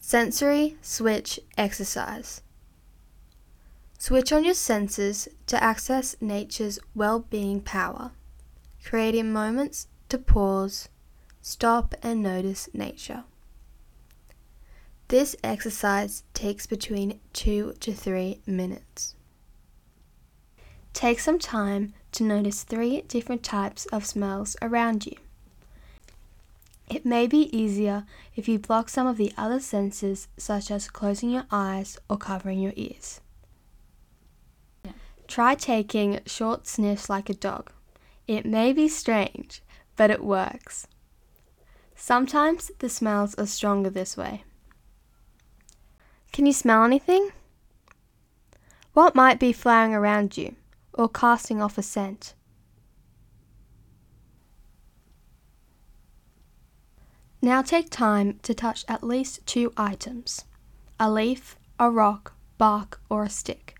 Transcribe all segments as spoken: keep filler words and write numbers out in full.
Sensory switch exercise. Switch on your senses to access nature's well-being power, creating moments to pause, stop and notice nature. This exercise takes between two to three minutes. Take some time to notice three different types of smells around you. It may be easier if you block some of the other senses, such as closing your eyes or covering your ears. Try taking short sniffs like a dog. It may be strange, but it works. Sometimes the smells are stronger this way. Can you smell anything? What might be flowering around you or casting off a scent? Now take time to touch at least two items: a leaf, a rock, bark, or a stick.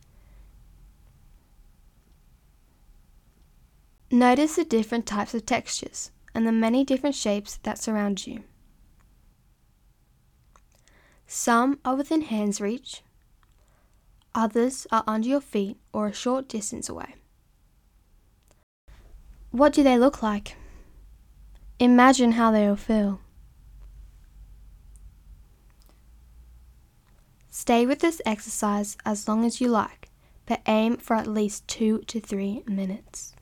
Notice the different types of textures and the many different shapes that surround you. Some are within hand's reach, others are under your feet or a short distance away. What do they look like? Imagine how they will feel. Stay with this exercise as long as you like, but aim for at least two to three minutes.